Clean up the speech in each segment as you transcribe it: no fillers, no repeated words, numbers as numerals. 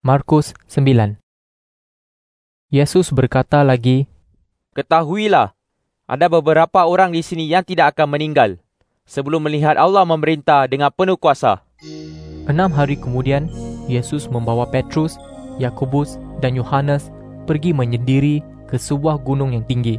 Markus 9. Yesus berkata lagi, "Ketahuilah, ada beberapa orang di sini yang tidak akan meninggal sebelum melihat Allah memerintah dengan penuh kuasa." 6 hari kemudian, Yesus membawa Petrus, Yakobus dan Yohanes pergi menyendiri ke sebuah gunung yang tinggi.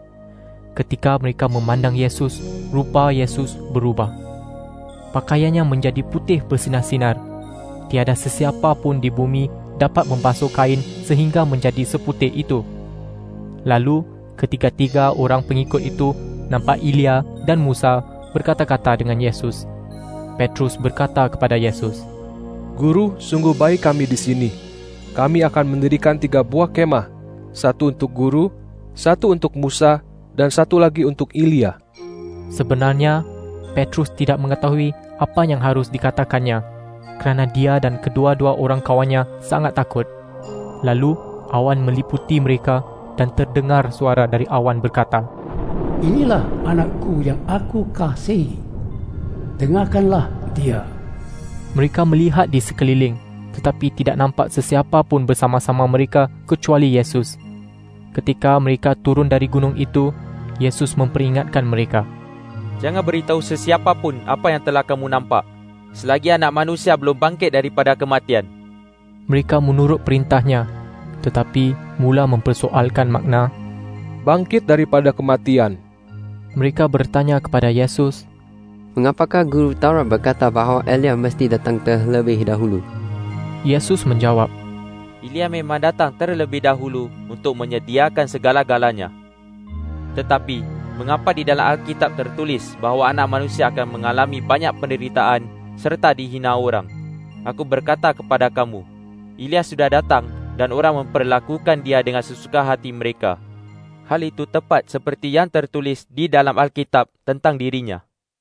Ketika mereka memandang Yesus, rupa Yesus berubah. Pakaiannya menjadi putih bersinar-sinar. Tiada sesiapa pun di bumi dapat membasuh kain sehingga menjadi seputih itu. Lalu, ketiga-tiga orang pengikut itu nampak Elia dan Musa berkata-kata dengan Yesus. Petrus berkata kepada Yesus, "Guru, sungguh baik kami di sini. Kami akan mendirikan 3 buah kemah, satu untuk Guru, satu untuk Musa, dan satu lagi untuk Elia." Sebenarnya, Petrus tidak mengetahui apa yang harus dikatakannya, kerana dia dan kedua-dua orang kawannya sangat takut. Lalu, awan meliputi mereka dan terdengar suara dari awan berkata, "Inilah anakku yang aku kasihi. Dengarkanlah dia." Mereka melihat di sekeliling, tetapi tidak nampak sesiapa pun bersama-sama mereka kecuali Yesus. Ketika mereka turun dari gunung itu, Yesus memperingatkan mereka, "Jangan beritahu sesiapa pun apa yang telah kamu nampak, selagi anak manusia belum bangkit daripada kematian." Mereka menurut perintahnya, tetapi mula mempersoalkan makna "Bangkit daripada kematian." Mereka bertanya kepada Yesus, "Mengapakah guru Taurat berkata bahawa Elia mesti datang terlebih dahulu?" Yesus menjawab, "Elia memang datang terlebih dahulu untuk menyediakan segala-galanya. Tetapi, mengapa di dalam Alkitab tertulis bahawa anak manusia akan mengalami banyak penderitaan serta dihina orang? Aku berkata kepada kamu, Elia sudah datang dan orang memperlakukan dia dengan sesuka hati mereka. Hal itu tepat seperti yang tertulis di dalam Alkitab tentang dirinya."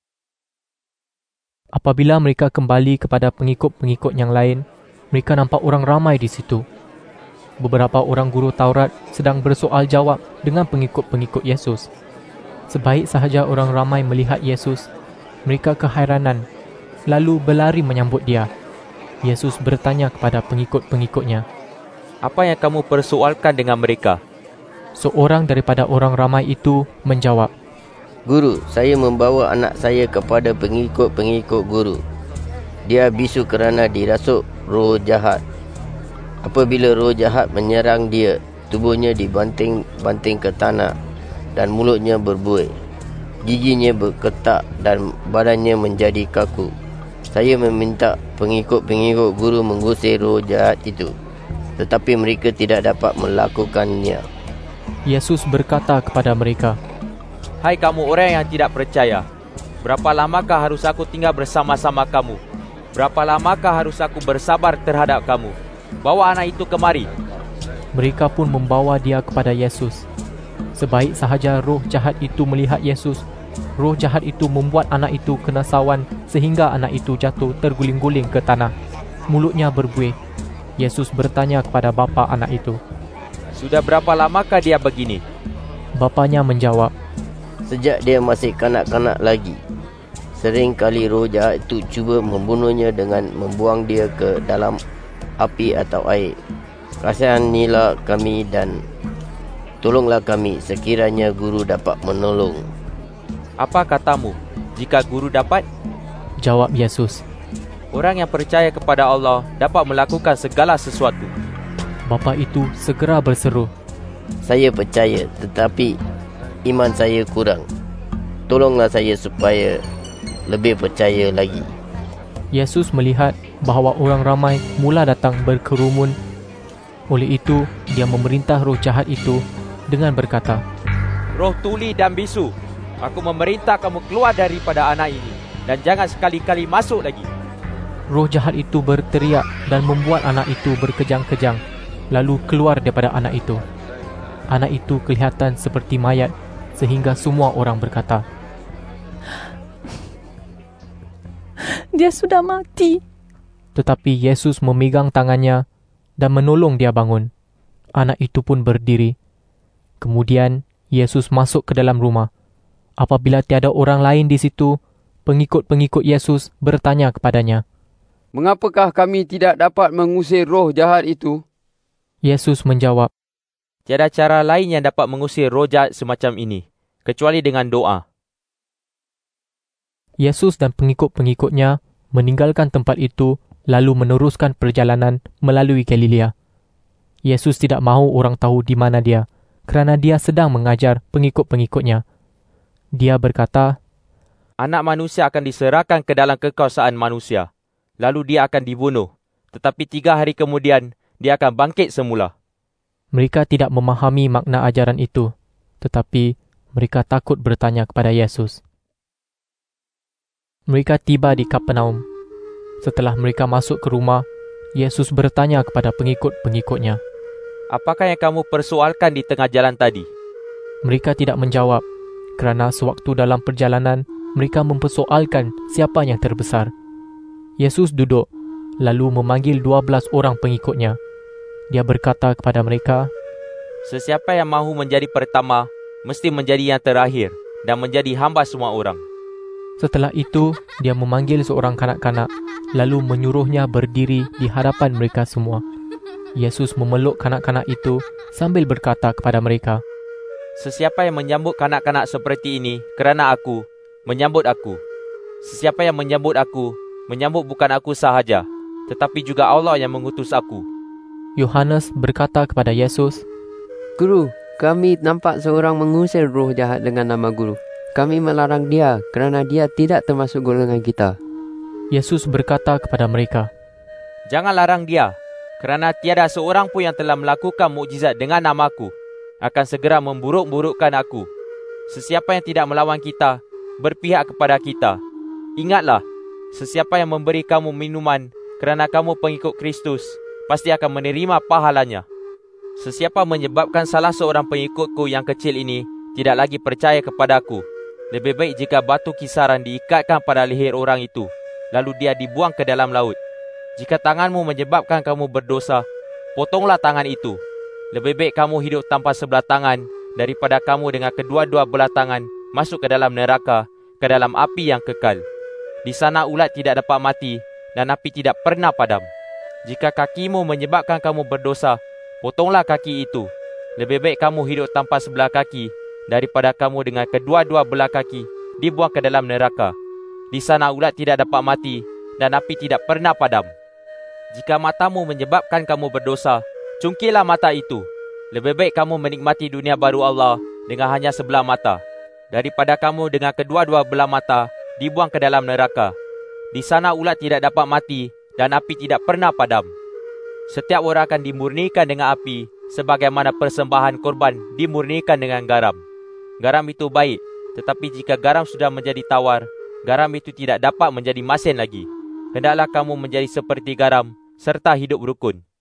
Apabila mereka kembali kepada pengikut-pengikut yang lain, mereka nampak orang ramai di situ. Beberapa orang guru Taurat sedang bersoal jawab dengan pengikut-pengikut Yesus. Sebaik sahaja orang ramai melihat Yesus, mereka keheranan, lalu berlari menyambut dia. Yesus bertanya kepada pengikut-pengikutnya, "Apa yang kamu persoalkan dengan mereka?" Seorang daripada orang ramai itu menjawab, "Guru, saya membawa anak saya kepada pengikut-pengikut guru. Dia bisu kerana dirasuk roh jahat. Apabila roh jahat menyerang dia, tubuhnya dibanting-banting ke tanah dan mulutnya berbuih. Giginya berketak dan badannya menjadi kaku. Saya meminta pengikut-pengikut guru mengusir roh jahat itu, tetapi mereka tidak dapat melakukannya." Yesus berkata kepada mereka, "Hai kamu orang yang tidak percaya, berapa lamakah harus aku tinggal bersama-sama kamu? Berapa lamakah harus aku bersabar terhadap kamu? Bawa anak itu kemari." Mereka pun membawa dia kepada Yesus. Sebaik sahaja roh jahat itu melihat Yesus, roh jahat itu membuat anak itu kena sawan sehingga anak itu jatuh terguling-guling ke tanah. Mulutnya berbuih. Yesus bertanya kepada bapa anak itu, "Sudah berapa lamakah dia begini?" Bapanya menjawab, "Sejak dia masih kanak-kanak lagi. Sering kali roh jahat itu cuba membunuhnya dengan membuang dia ke dalam api atau air. Kasihanilah kami dan tolonglah kami sekiranya guru dapat menolong." "Apa katamu, jika guru dapat?" Jawab Yesus, "Orang yang percaya kepada Allah dapat melakukan segala sesuatu." Bapa itu segera berseru, "Saya percaya, tetapi iman saya kurang. Tolonglah saya supaya lebih percaya lagi." Yesus melihat bahawa orang ramai mula datang berkerumun. Oleh itu, dia memerintah roh jahat itu dengan berkata, "Roh tuli dan bisu, aku memerintah kamu keluar daripada anak ini, dan jangan sekali-kali masuk lagi." Roh jahat itu berteriak dan membuat anak itu berkejang-kejang, lalu keluar daripada anak itu. Anak itu kelihatan seperti mayat, sehingga semua orang berkata, "Dia sudah mati." Tetapi Yesus memegang tangannya dan menolong dia bangun. Anak itu pun berdiri. Kemudian Yesus masuk ke dalam rumah. Apabila tiada orang lain di situ, pengikut-pengikut Yesus bertanya kepadanya, Mengapakah kami tidak dapat mengusir roh jahat itu? Yesus menjawab, Tiada cara lain yang dapat mengusir roh jahat semacam ini, kecuali dengan doa. Yesus dan pengikut-pengikutnya meninggalkan tempat itu lalu meneruskan perjalanan melalui Galilea. Yesus tidak mahu orang tahu di mana dia, kerana dia sedang mengajar pengikut-pengikutnya. Dia berkata, Anak manusia akan diserahkan ke dalam kekuasaan manusia. Lalu dia akan dibunuh. Tetapi 3 hari kemudian, dia akan bangkit semula. Mereka tidak memahami makna ajaran itu, tetapi mereka takut bertanya kepada Yesus. Mereka tiba di Kapernaum. Setelah mereka masuk ke rumah, Yesus bertanya kepada pengikut-pengikutnya, Apakah yang kamu persoalkan di tengah jalan tadi? Mereka tidak menjawab, kerana sewaktu dalam perjalanan, mereka mempersoalkan siapa yang terbesar. Yesus duduk, lalu memanggil 12 orang pengikutnya. Dia berkata kepada mereka, Sesiapa yang mahu menjadi pertama, mesti menjadi yang terakhir dan menjadi hamba semua orang. Setelah itu, dia memanggil seorang kanak-kanak, lalu menyuruhnya berdiri di hadapan mereka semua. Yesus memeluk kanak-kanak itu sambil berkata kepada mereka, Sesiapa yang menyambut kanak-kanak seperti ini kerana aku, menyambut aku. Sesiapa yang menyambut aku, menyambut bukan aku sahaja, tetapi juga Allah yang mengutus aku. Yohanes berkata kepada Yesus, Guru, kami nampak seorang mengusir roh jahat dengan nama Guru. Kami melarang dia kerana dia tidak termasuk golongan kita. Yesus berkata kepada mereka, Jangan larang dia, kerana tiada seorang pun yang telah melakukan mukjizat dengan namaku akan segera memburuk-burukkan aku. Sesiapa yang tidak melawan kita, berpihak kepada kita. Ingatlah, sesiapa yang memberi kamu minuman kerana kamu pengikut Kristus, pasti akan menerima pahalanya. Sesiapa menyebabkan salah seorang pengikutku yang kecil ini tidak lagi percaya kepadaku, lebih baik jika batu kisaran diikatkan pada leher orang itu, lalu dia dibuang ke dalam laut. Jika tanganmu menyebabkan kamu berdosa, potonglah tangan itu. Lebih baik kamu hidup tanpa sebelah tangan daripada kamu dengan kedua-dua belah tangan masuk ke dalam neraka, ke dalam api yang kekal. Di sana ulat tidak dapat mati dan api tidak pernah padam. Jika kakimu menyebabkan kamu berdosa, potonglah kaki itu. Lebih baik kamu hidup tanpa sebelah kaki daripada kamu dengan kedua-dua belah kaki dibuang ke dalam neraka. Di sana ulat tidak dapat mati dan api tidak pernah padam. Jika matamu menyebabkan kamu berdosa, cungkilah mata itu. Lebih baik kamu menikmati dunia baru Allah dengan hanya sebelah mata, daripada kamu dengan kedua-dua belah mata dibuang ke dalam neraka. Di sana ulat tidak dapat mati dan api tidak pernah padam. Setiap orang akan dimurnikan dengan api, sebagaimana persembahan korban dimurnikan dengan garam. Garam itu baik, tetapi jika garam sudah menjadi tawar, garam itu tidak dapat menjadi masin lagi. Hendaklah kamu menjadi seperti garam, serta hidup rukun.